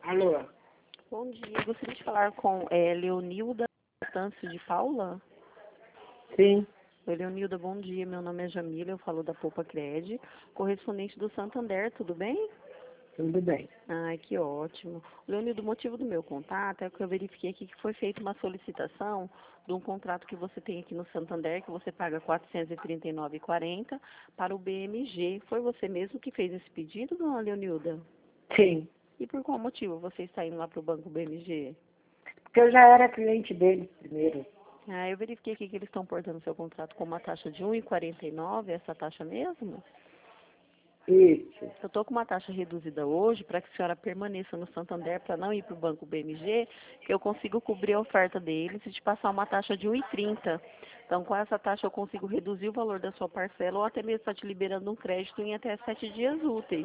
Alô? Bom dia, gostaria de falar com Leonilda Tâncio de Paula. Sim, Oi, Leonilda, bom dia. Meu nome é Jamila, eu falo da Poupa Cred, correspondente do Santander, tudo bem? tudo bem. Ai, que ótimo. Leonilda, o motivo do meu contato é que eu verifiquei aqui que foi feita uma solicitação de um contrato que você tem aqui no Santander, que você paga R$ 439,40 para o BMG. Foi você mesmo que fez esse pedido, dona Leonilda? Sim, E por qual motivo você está indo lá para o Banco BMG? porque eu já era cliente deles primeiro. Ah, eu verifiquei aqui que eles estão portando seu contrato com uma taxa de 1,49, essa taxa mesmo? Isso. Eu estou com uma taxa reduzida hoje para que a senhora permaneça no Santander para não ir para o Banco BMG, que eu consigo cobrir a oferta deles e te passar uma taxa de 1,30. Então, com essa taxa eu consigo reduzir o valor da sua parcela ou até mesmo estar te liberando um crédito em até 7 dias úteis.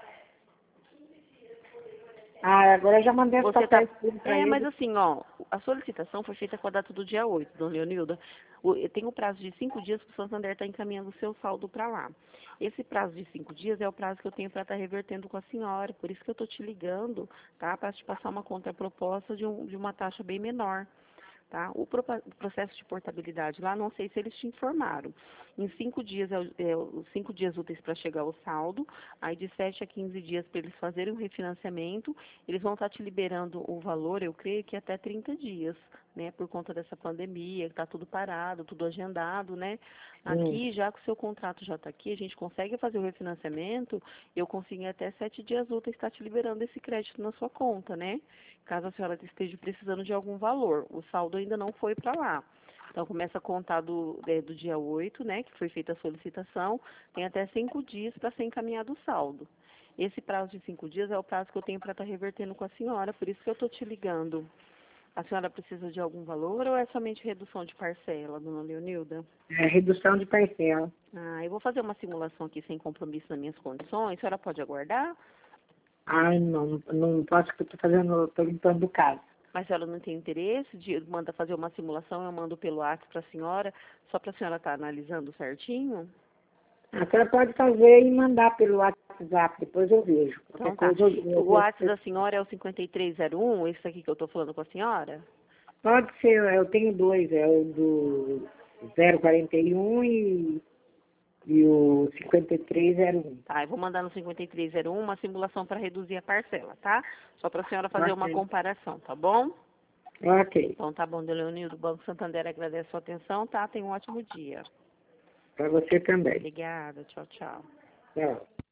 Ah, agora eu já mandei os Você tá. papéis tudo para Mas eles. assim, ó, a solicitação foi feita com a data do dia 8, dona Leonilda. Tem o prazo de 5 dias para o Santander estar encaminhando o seu saldo para lá. Esse prazo de 5 dias é o prazo que eu tenho para estar revertendo com a senhora. Por isso que eu estou te ligando, tá? Para te passar uma contraproposta de uma taxa bem menor. Tá? O processo de portabilidade lá, não sei se eles te informaram. Em 5 dias, os 5 dias úteis para chegar ao saldo, aí de 7 a 15 dias para eles fazerem o refinanciamento, eles vão estar te liberando o valor, eu creio que até 30 dias, né? Por conta dessa pandemia, que está tudo parado, tudo agendado, né? Hum. Aqui, já que o seu contrato já está aqui, a gente consegue fazer o refinanciamento, eu consigo em até 7 dias úteis estar te liberando esse crédito na sua conta, né? Caso a senhora esteja precisando de algum valor. O saldo ainda não foi para lá. Então, começa a contar do dia 8, né, que foi feita a solicitação, tem até 5 dias para ser encaminhado o saldo. Esse prazo de 5 dias é o prazo que eu tenho para estar revertendo com a senhora, por isso que eu estou te ligando. A senhora precisa de algum valor ou é somente redução de parcela, dona Leonilda? É redução de parcela. Ah, eu vou fazer uma simulação aqui sem compromisso nas minhas condições. A senhora pode aguardar? Ai, não posso, porque eu estou fazendo, estou limpando o caso. Mas se ela não tem interesse, manda fazer uma simulação, eu mando pelo WhatsApp para a senhora, só para a senhora estar analisando certinho? A senhora pode fazer e mandar pelo WhatsApp, depois eu vejo. Qualquer Então tá. coisa eu O WhatsApp vejo. da senhora é o 5301, esse aqui que eu estou falando com a senhora? Pode ser, eu tenho dois, é o do 041 e o 5301. Tá, eu vou mandar no 5301 uma simulação para reduzir a parcela, tá? Só para a senhora fazer uma Ok. comparação, tá bom? Ok. Então tá bom, Leonildo, o Banco Santander agradece a sua atenção, tá? Tenha um ótimo dia. Para você também. Obrigada, tchau, tchau. Tchau.